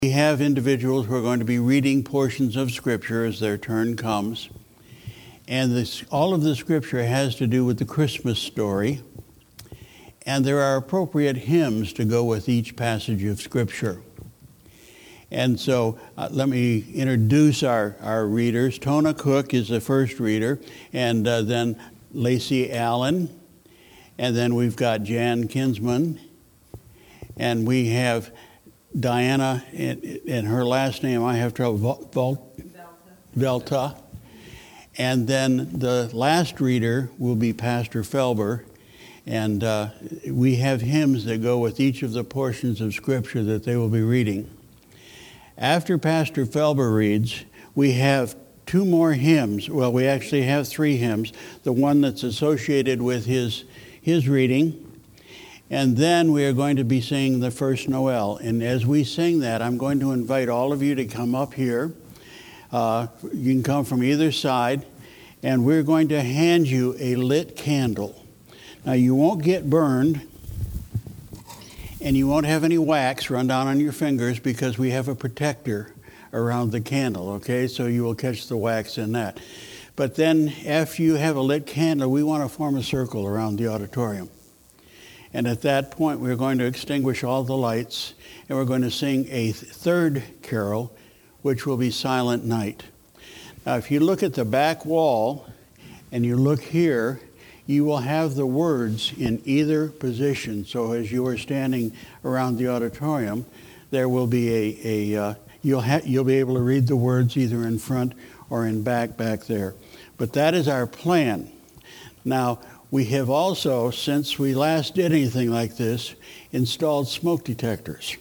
We have individuals who are going to be reading portions of Scripture as their turn comes. And all of the Scripture has to do with the Christmas story. And there are appropriate hymns to go with each passage of Scripture. And so let me introduce our readers. Tona Cook is the first reader, and then Lacey Allen. And then we've got Jan Kinsman. And we have Diana, and her last name, I have trouble, Velta. And then the last reader will be Pastor Felber. And we have hymns that go with each of the portions of Scripture that they will be reading. After Pastor Felber reads, we have two more hymns. Well, we actually have three hymns. The one that's associated with his reading. And then we are going to be singing the first Noel. And as we sing that, I'm going to invite all of you to come up here. You can come from either side. And we're going to hand you a lit candle. Now, you won't get burned. And you won't have any wax run down on your fingers because we have a protector around the candle, okay? So you will catch the wax in that. But then after you have a lit candle, we want to form a circle around the auditorium. And at that point, we're going to extinguish all the lights, and we're going to sing a third carol, which will be Silent Night. Now, if you look at the back wall, and you look here, you will have the words in either position. So as you are standing around the auditorium, there will be you'll be able to read the words either in front or in back there. But that is our plan. Now, we have also, since we last did anything like this, installed smoke detectors.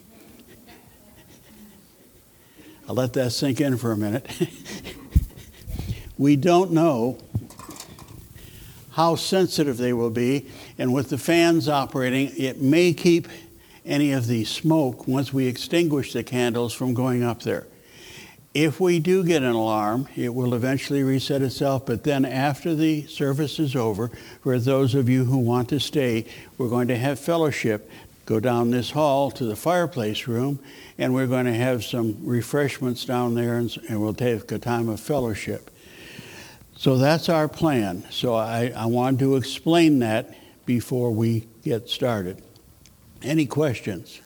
I'll let that sink in for a minute. We don't know how sensitive they will be, and with the fans operating, it may keep any of the smoke, once we extinguish the candles, from going up there. If we do get an alarm, it will eventually reset itself, but then after the service is over, for those of you who want to stay, we're going to have fellowship. Go down this hall to the fireplace room, and we're going to have some refreshments down there, and we'll take a time of fellowship. So that's our plan. So I wanted to explain that before we get started. Any questions?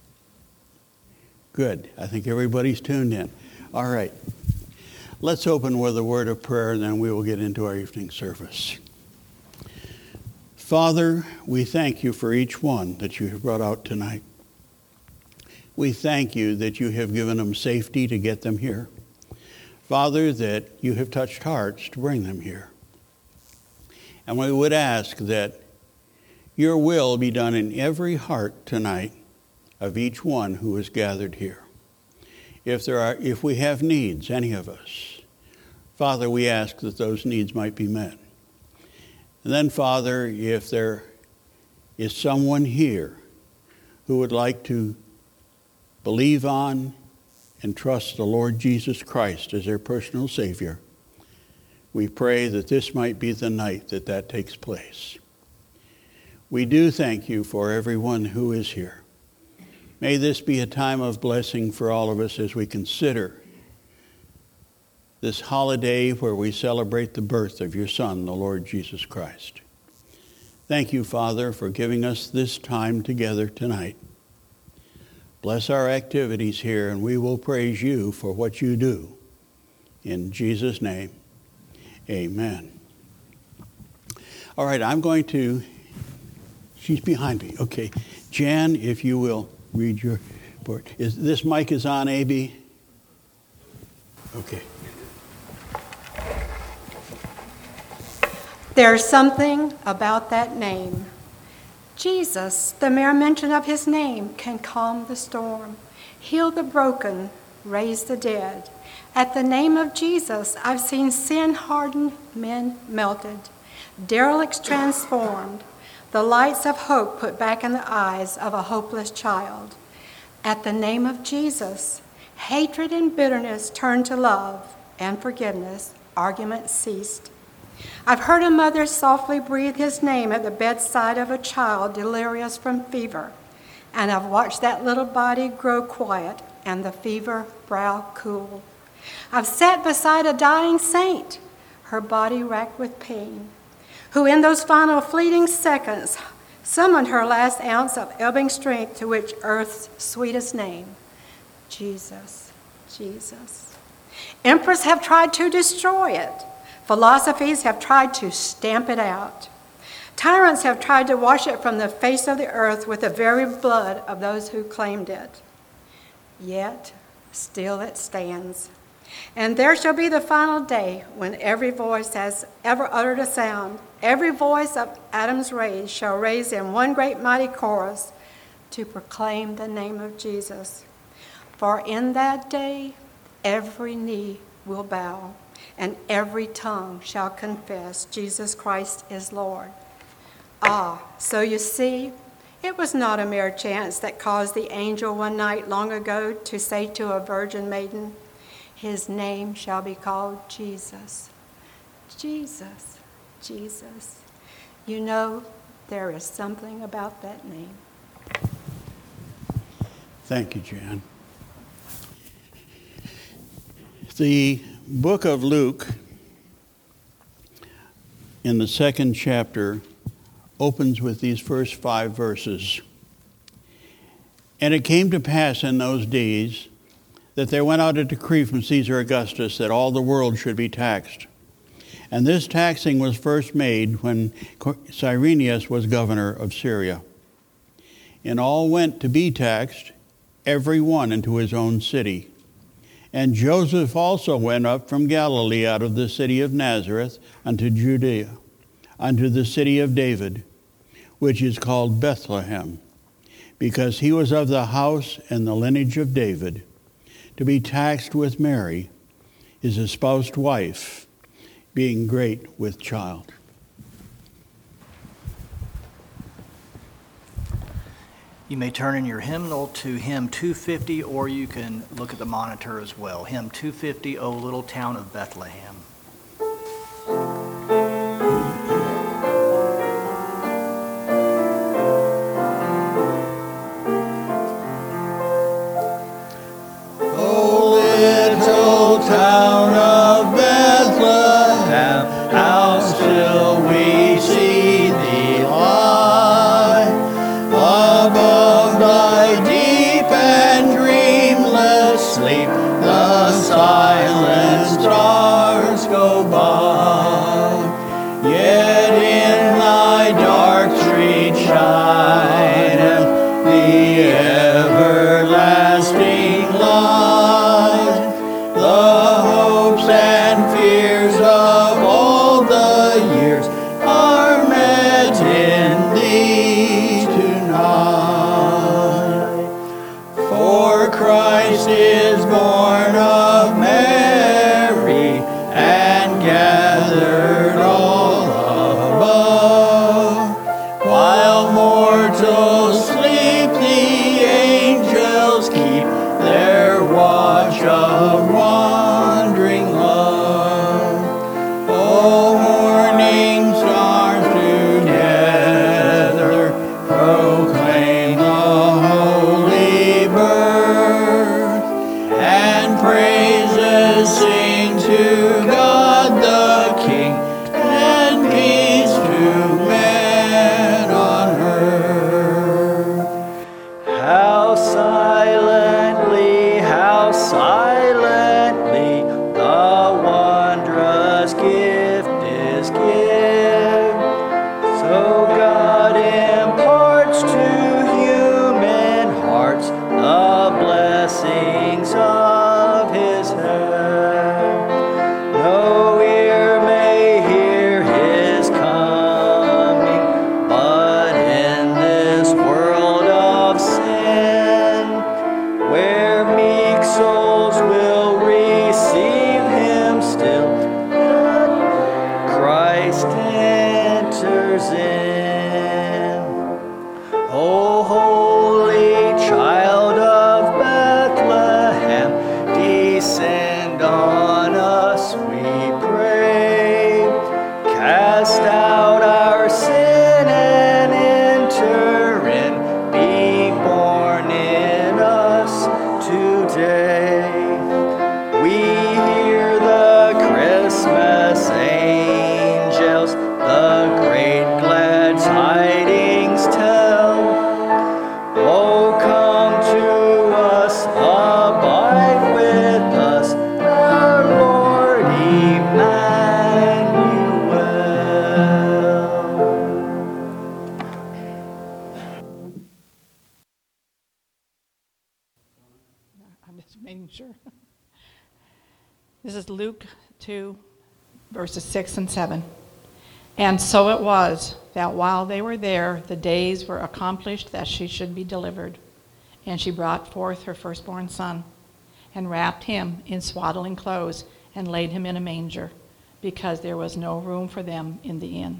Good. I think everybody's tuned in. All right. Let's open with a word of prayer, and then we will get into our evening service. Father, we thank you for each one that you have brought out tonight. We thank you that you have given them safety to get them here. Father, that you have touched hearts to bring them here. And we would ask that your will be done in every heart tonight of each one who is gathered here. If we have needs, any of us, Father, we ask that those needs might be met. And then, Father, if there is someone here who would like to believe on and trust the Lord Jesus Christ as their personal Savior, we pray that this might be the night that takes place. We do thank you for everyone who is here. May this be a time of blessing for all of us as we consider this holiday where we celebrate the birth of your Son, the Lord Jesus Christ. Thank you, Father, for giving us this time together tonight. Bless our activities here, and we will praise you for what you do. In Jesus' name, amen. All right, she's behind me. Okay, Jan, if you will read your report. This mic is on, A.B.? Okay. There's something about that name. Jesus, the mere mention of his name can calm the storm, heal the broken, raise the dead. At the name of Jesus, I've seen sin-hardened men melted, derelicts transformed, the lights of hope put back in the eyes of a hopeless child. At the name of Jesus, hatred and bitterness turned to love and forgiveness, arguments ceased. I've heard a mother softly breathe his name at the bedside of a child delirious from fever, and I've watched that little body grow quiet and the fever brow cool. I've sat beside a dying saint, her body racked with pain, who in those final fleeting seconds summoned her last ounce of ebbing strength to which earth's sweetest name, Jesus, Jesus. Emperors have tried to destroy it. Philosophies have tried to stamp it out. Tyrants have tried to wash it from the face of the earth with the very blood of those who claimed it. Yet, still it stands. And there shall be the final day when every voice has ever uttered a sound, every voice of Adam's race shall raise in one great mighty chorus to proclaim the name of Jesus. For in that day every knee will bow and every tongue shall confess Jesus Christ is Lord. Ah, so you see, it was not a mere chance that caused the angel one night long ago to say to a virgin maiden, his name shall be called Jesus. Jesus, Jesus. You know, there is something about that name. Thank you, Jan. The book of Luke, in the second chapter, opens with these first 5 verses. And it came to pass in those days that there went out a decree from Caesar Augustus that all the world should be taxed. And this taxing was first made when Cyrenius was governor of Syria. And all went to be taxed, every one into his own city. And Joseph also went up from Galilee out of the city of Nazareth unto Judea, unto the city of David, which is called Bethlehem, because he was of the house and the lineage of David, to be taxed with Mary, his espoused wife, being great with child. You may turn in your hymnal to hymn 250, or you can look at the monitor as well. Hymn 250, O Little Town of Bethlehem. Town of Bethlehem, how still we see thee lie above thy deep and dreamless sleep. The silent stars go by, yet in thy dark street shineth the everlasting light. The hopes and fears of all the years are met in thee tonight. For Christ is born of Mary and gathered all above. While mortals sleep, the angels keep their watch of wandering love. Oh, morning stars together proclaim the holy birth, and praises sing to God the King, and peace to men on earth. How silently the wondrous gift is given. So God imparts to human hearts the blessings of his hand. No ear may hear his coming, but in this world of sin, where meek souls will receive him still, Christ enters in. O holy child of Bethlehem, descend on us, we pray. Cast out our sin and enter in, be born in us today. day. We hear the Christmas angels, the great glad tidings tell. Oh, come to us, abide with us, the Lord Emmanuel. I'm just making sure. This is Luke 2, verses 6 and 7. And so it was that while they were there, the days were accomplished that she should be delivered. And she brought forth her firstborn son, and wrapped him in swaddling clothes, and laid him in a manger, because there was no room for them in the inn.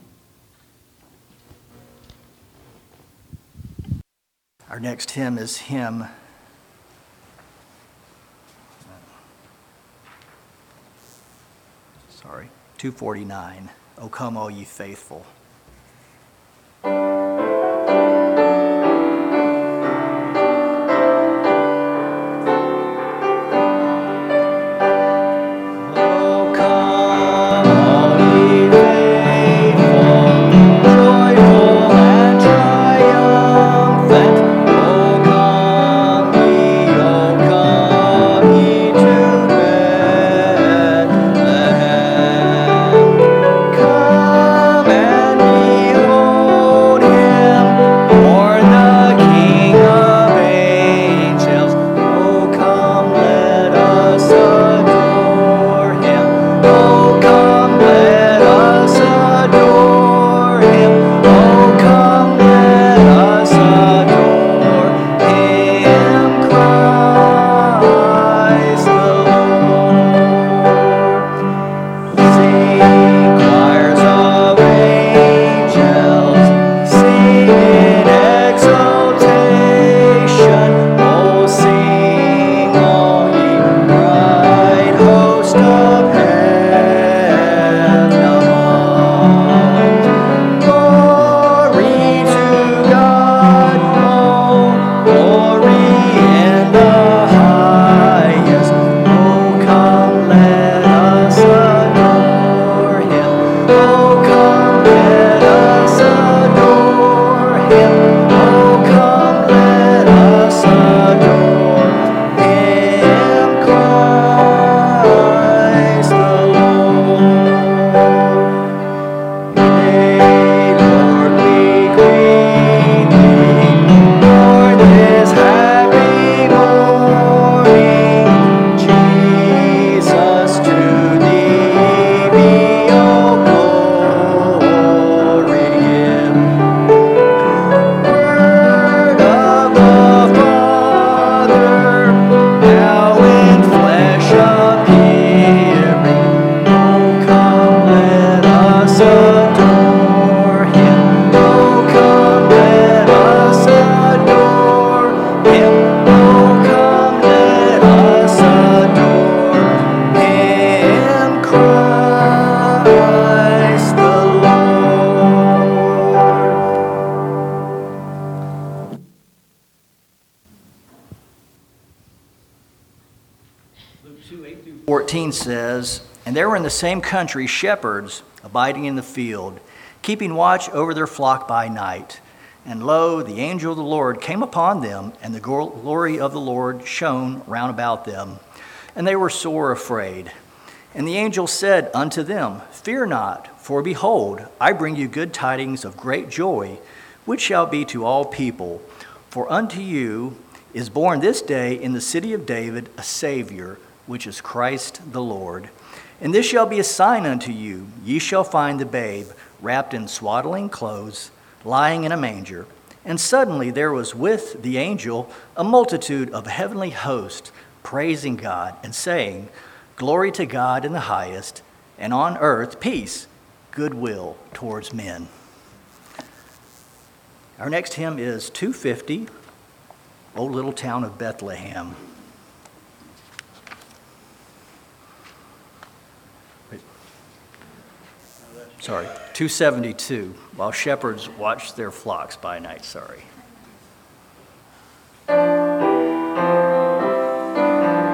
Our next hymn is hymn 249. O come, all ye faithful. Luke 2:8-14 says, "And there were in the same country shepherds abiding in the field, keeping watch over their flock by night. And lo, the angel of the Lord came upon them, and the glory of the Lord shone round about them. And they were sore afraid. And the angel said unto them, Fear not, for behold, I bring you good tidings of great joy, which shall be to all people. For unto you is born this day in the city of David a Savior, which is Christ the Lord. And this shall be a sign unto you. Ye shall find the babe wrapped in swaddling clothes, lying in a manger. And suddenly there was with the angel a multitude of heavenly hosts, praising God and saying, Glory to God in the highest, and on earth peace, goodwill towards men." Our next hymn is 250, O Little Town of Bethlehem. 272, While Shepherds Watch Their Flocks by Night,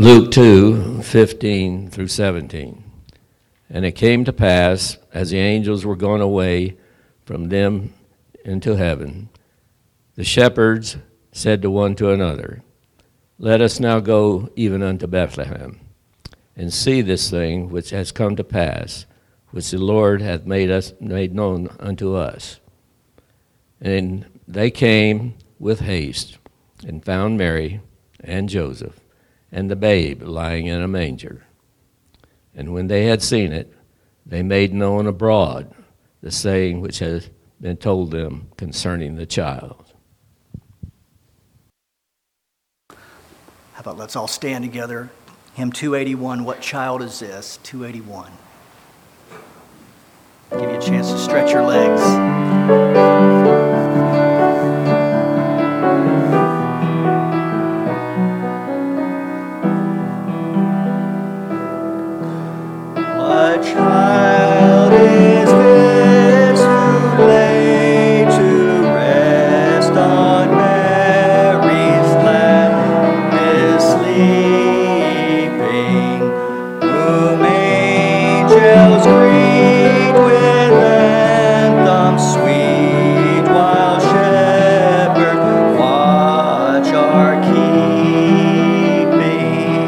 Luke 2:15 through 17. And it came to pass, as the angels were gone away from them into heaven, the shepherds said to one to another, Let us now go even unto Bethlehem, and see this thing which has come to pass, which the Lord hath made known unto us. And they came with haste, and found Mary and Joseph, and the babe lying in a manger. And when they had seen it, they made known abroad the saying which had been told them concerning the child. How about let's all stand together. Hymn 281, What Child Is This? 281. Give you a chance to stretch your legs. What child is this who lay to rest on Mary's lap is sleeping, whom angels greet with anthems sweet, while shepherds watch are keeping?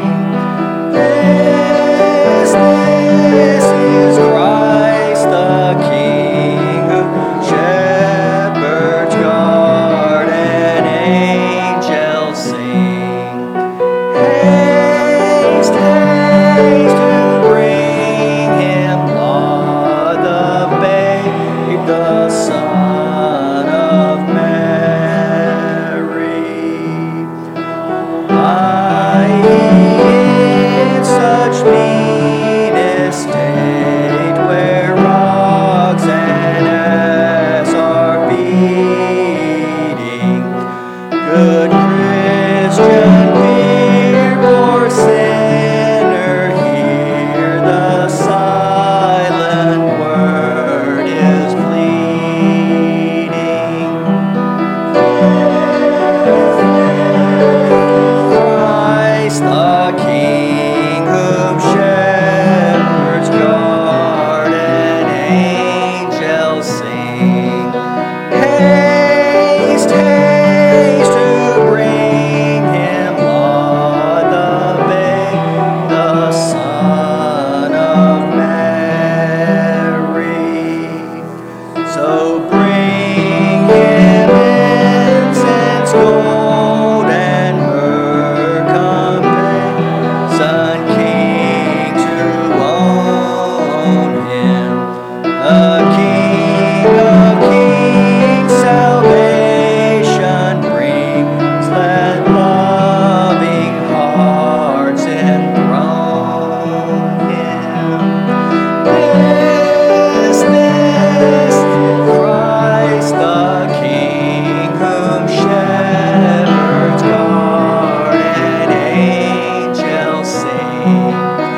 This is Christ the King, whom shepherds guard and angels sing. Haste, haste to bring him, Lord, the babe, the Son of Mary. In such mean estate, where rocks and ass are beating, good Christian, fear for sinner, hear the silent word is pleading. Christ the King, whom shepherds guard and angels sing. Haste, haste to bring him, Lord, the babe, the Son of Mary. So bring him incense, gold, and myrrh, Son King to own him, the King of kings, salvation brings, let loving hearts enthrone him. This Christ the King, whom shepherds guard and angels sing.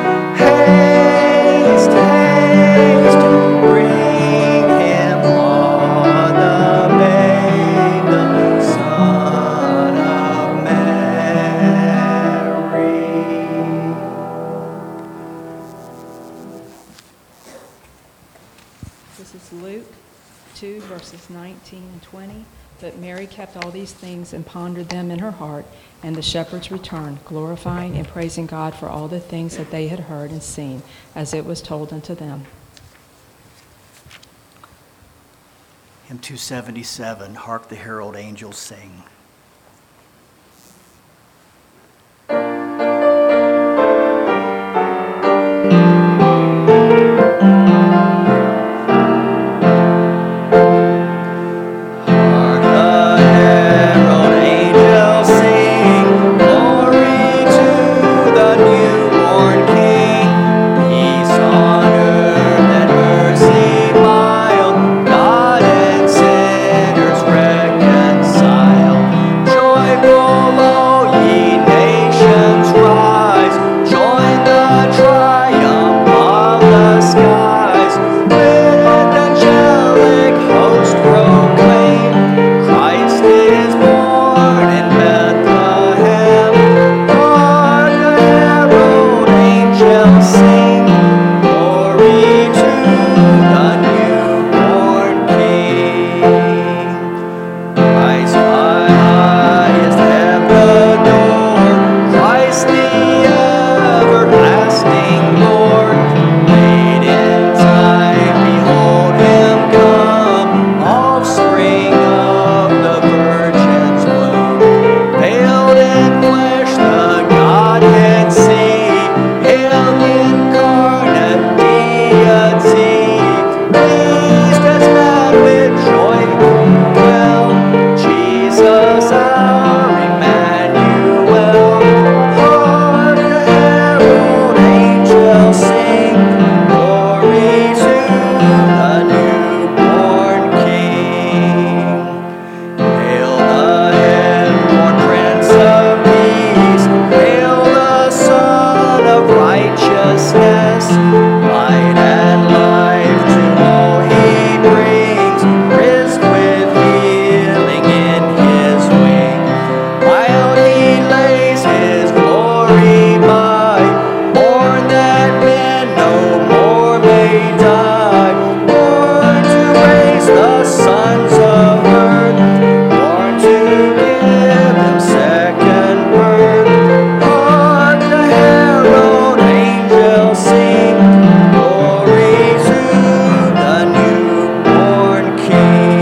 Haste, haste to bring him, Lord, the babe, the Son of Mary. This is Luke 2, verses 19 and 20. But Mary kept all these things and pondered them in her heart, and the shepherds returned, glorifying and praising God for all the things that they had heard and seen, as it was told unto them. Hymn 277, Hark the Herald Angels Sing. Hark the herald angels sing, glory to the newborn King. Peace on earth and mercy mild, God and sinners reconcile. the newborn King. Hail the heavenborn Prince of Peace. Hail the Son of Righteousness. Light and life to all he brings. Risen with healing in his wing. While he lays his glory by, born that men no more may die. Born to raise the sons of earth. Born to give them second birth. Hark the herald angels sing. Glory to the newborn King.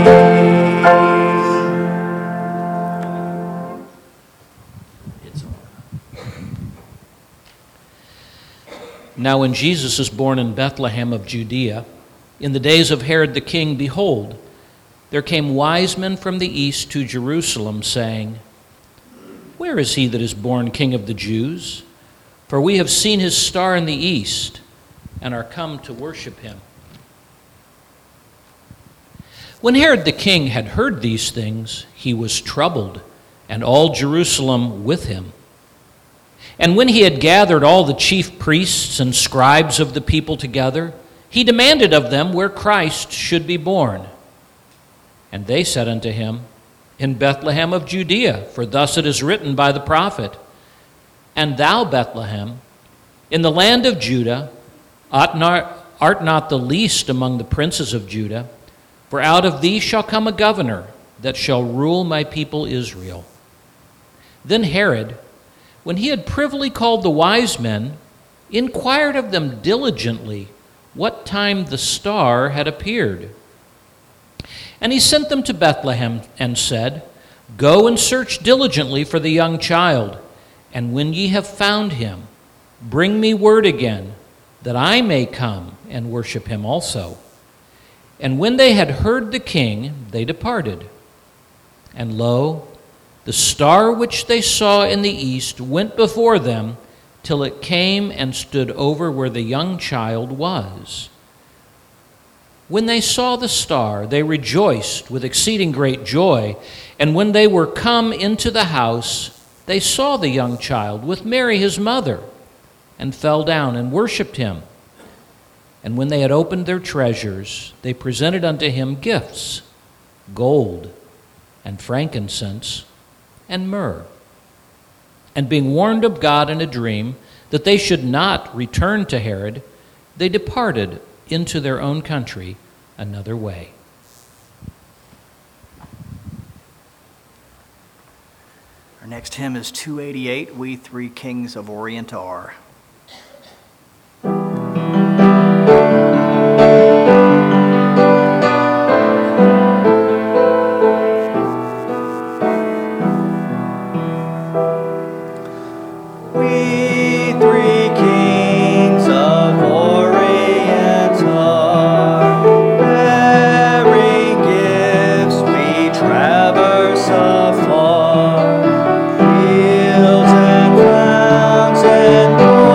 Now when Jesus is born in Bethlehem of Judea, in the days of Herod the king, behold, there came wise men from the east to Jerusalem, saying, Where is he that is born King of the Jews? For we have seen his star in the east, and are come to worship him. When Herod the king had heard these things, he was troubled, and all Jerusalem with him. And when he had gathered all the chief priests and scribes of the people together, he demanded of them where Christ should be born. And they said unto him, In Bethlehem of Judea, for thus it is written by the prophet, And thou, Bethlehem, in the land of Judah, art not the least among the princes of Judah, for out of thee shall come a governor that shall rule my people Israel. Then Herod, when he had privily called the wise men, inquired of them diligently what time the star had appeared. And he sent them to Bethlehem and said, Go and search diligently for the young child, and when ye have found him, bring me word again, that I may come and worship him also. And when they had heard the king, they departed. And lo, the star which they saw in the east went before them till it came and stood over where the young child was. When they saw the star, they rejoiced with exceeding great joy. And when they were come into the house, they saw the young child with Mary his mother, and fell down and worshipped him. And when they had opened their treasures, they presented unto him gifts, gold and frankincense and myrrh. And being warned of God in a dream that they should not return to Herod, they departed into their own country another way. Our next hymn is 288, We Three Kings of Orient Are. Fields and clouds and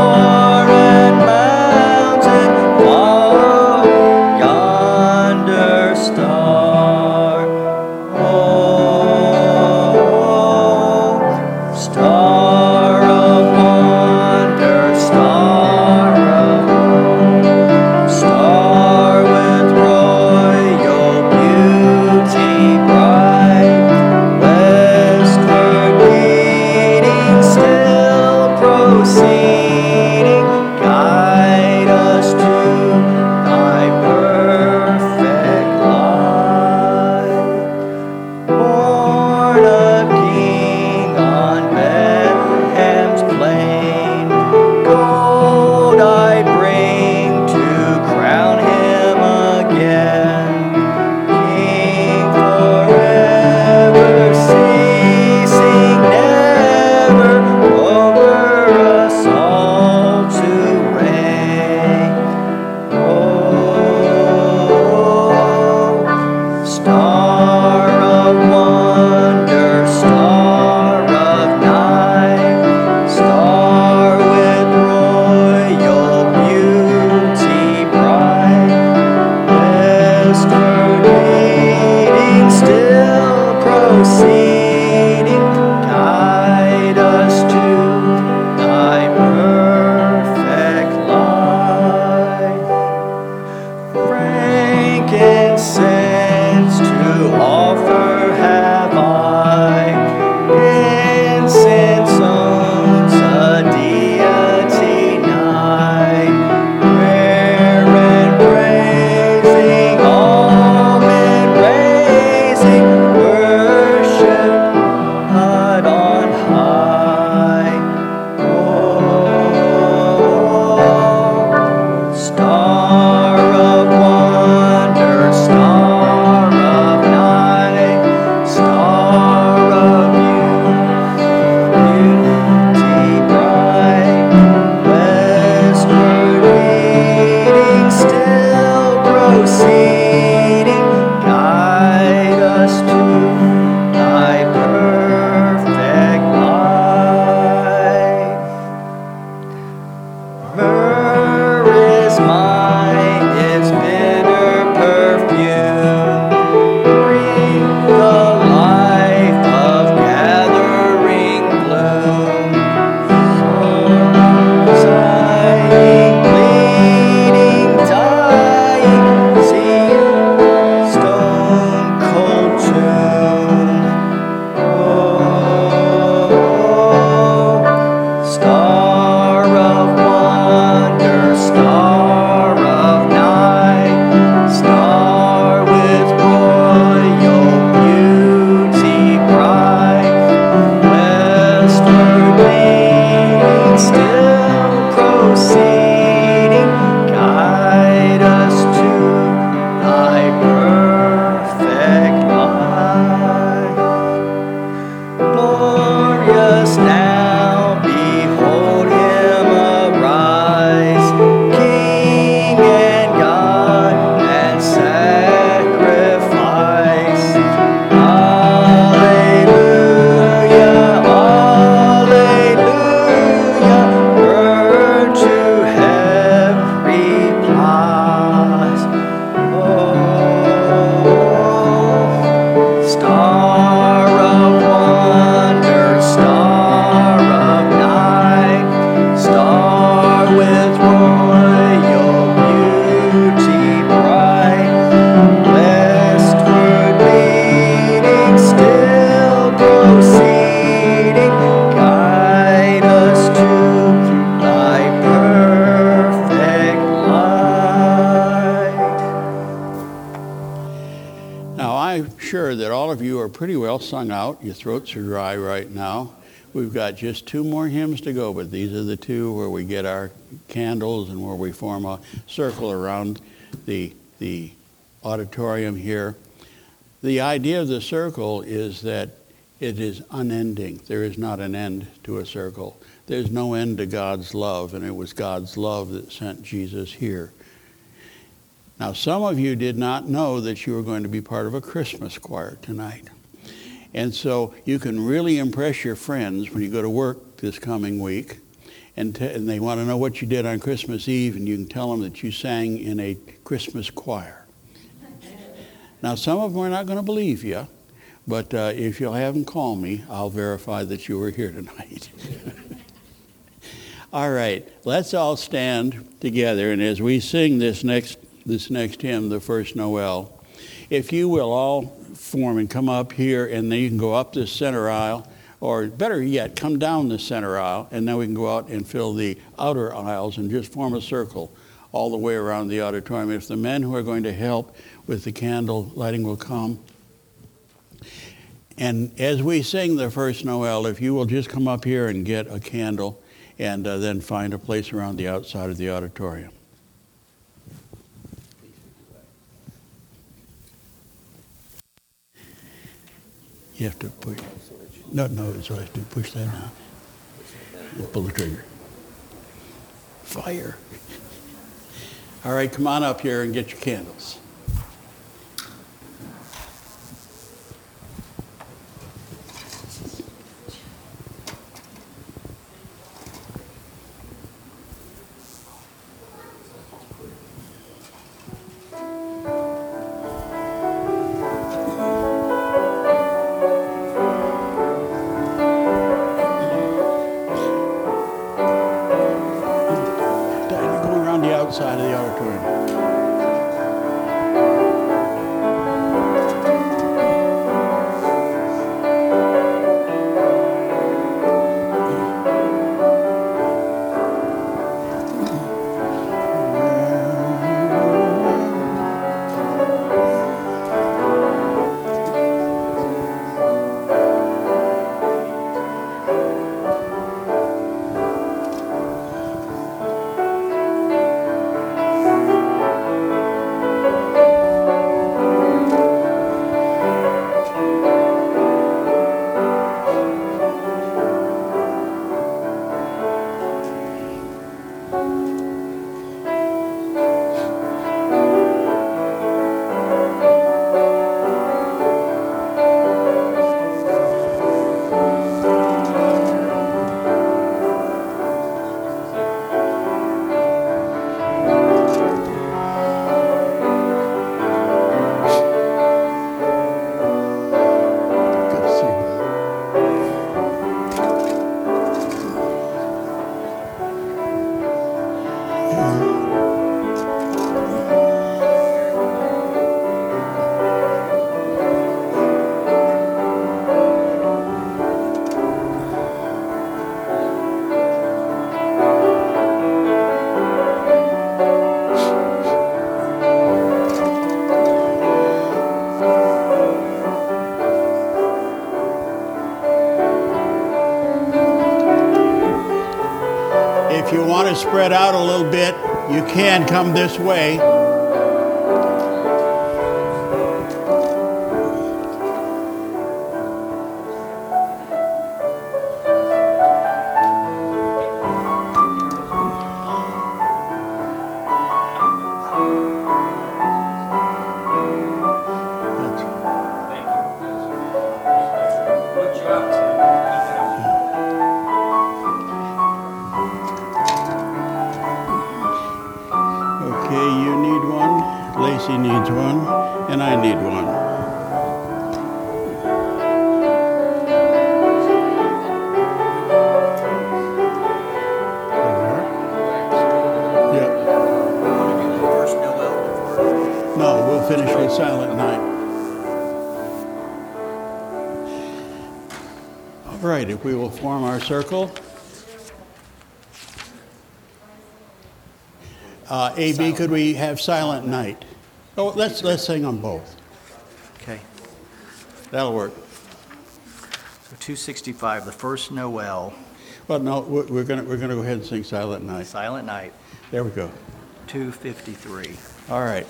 proceeding, guide us to thy perfect light. Frankincense to offer have I, incense owns a deity nigh, prayer and praising, all men raising, worship God on high. Oh, star of wonder, star of night, star of beauty bright, westward leading, still proceeding, guide us to thy perfect light. Myrrh is mine, its bitter perfume, bring the life of gathering bloom. Sighing, bleeding, dying, see stone cold tomb. Oh, star of wonder, star of night, star with royal beauty bright, westward leading, still proceeding, guide us to thy perfect light. Glorious now, behold him arise, King and God and sacrifice. Alleluia, alleluia, word to every prize. Oh, star of wonder, star of night, star with royal beauty bright, westward leading, still proceeding, guide us to thy perfect light. Now, I'm sure that all of you are pretty well sung out. Your throats are dry right now. We've got just 2 more hymns to go, but these are the 2 where we get our candles and where we form a circle around the auditorium here. The idea of the circle is that it is unending. There is not an end to a circle. There's no end to God's love, and it was God's love that sent Jesus here. Now, some of you did not know that you were going to be part of a Christmas choir tonight. And so you can really impress your friends when you go to work this coming week, and they want to know what you did on Christmas Eve, and you can tell them that you sang in a Christmas choir. Now, some of them are not going to believe you, but if you'll have them call me, I'll verify that you were here tonight. All right, let's all stand together, and as we sing this next hymn, the First Noel, if you will all form and come up here, and then you can go up this center aisle, or better yet, come down the center aisle, and then we can go out and fill the outer aisles and just form a circle all the way around the auditorium. If the men who are going to help with the candle lighting will come. And as we sing the First Noel, if you will just come up here and get a candle, and then find a place around the outside of the auditorium. You have to push. No, it's all I have to push that now. Pull the trigger. Fire. All right, come on up here and get your candles. spread out a little bit, you can come this way. Okay, you need one, Lacey needs one, and I need one. Yeah. No, we'll finish with Silent Night. All right, if we will form our circle. AB, could we have Silent Night? Oh, let's sing them both. Okay. That'll work. So 265, the first Noel, Well, no, we're gonna go ahead and sing Silent Night. Silent Night, There we go. 253. All right.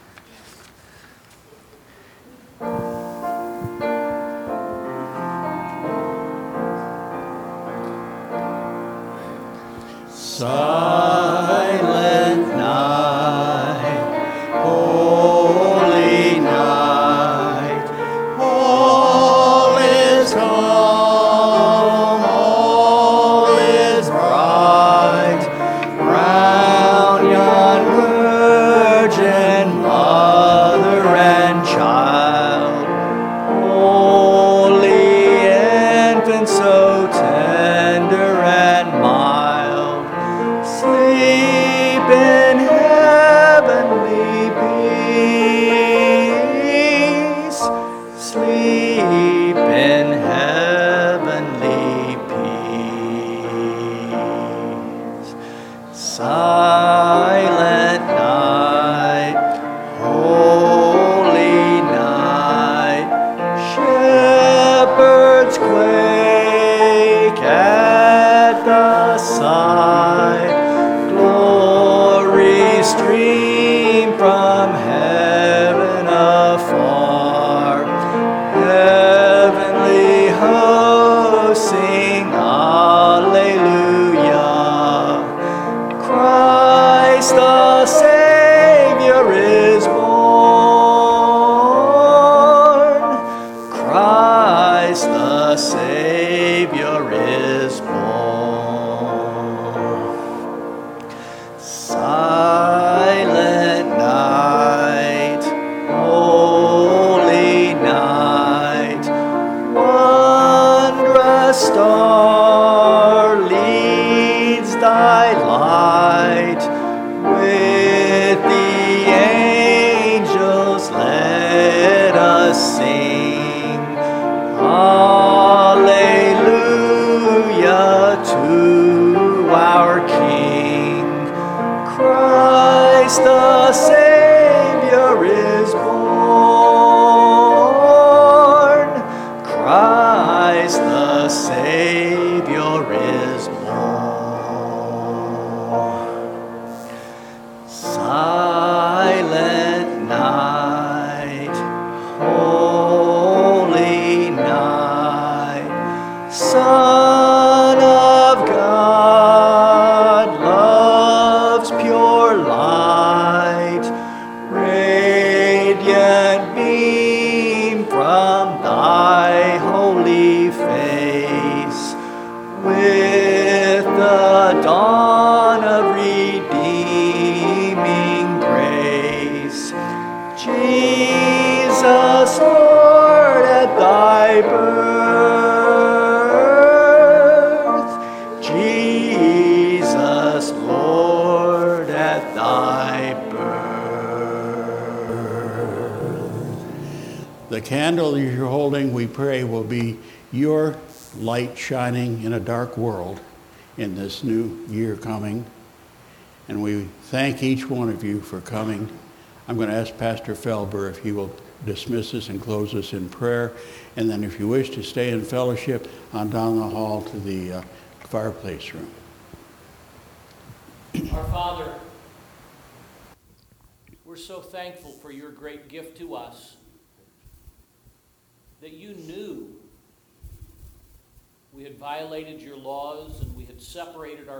Silent night, holy night, all is calm, all is bright, round yon virgin mother and child, holy infant so tender and mild, sleep in heavenly peace, sleep in heavenly peace. Silent night, holy night, shepherds quake at the sight, glory stream from heaven afar, heavenly hosts sing Alleluia. Christ the Savior is born. Christ the Savior is born. Silent night, holy night, wondrous star leads thy light, with the angels let us sing Alleluia to our King. Christ the Savior is born. Christ the Savior is born. Silent night, holy night, Son of God, love's pure light, radiant beam from thy holy face, with the dawn of redeeming grace. Jesus, Lord, at thy birth, Jesus, Lord, at thy birth. The candle you're holding, we pray, will be your light shining in a dark world in this new year coming. And we thank each one of you for coming. I'm going to ask Pastor Felber if he will dismiss us and close us in prayer. And then if you wish to stay in fellowship, on down the hall to the fireplace room. Our Father, we're so thankful for your great gift to us that you knew we had violated your laws and we had separated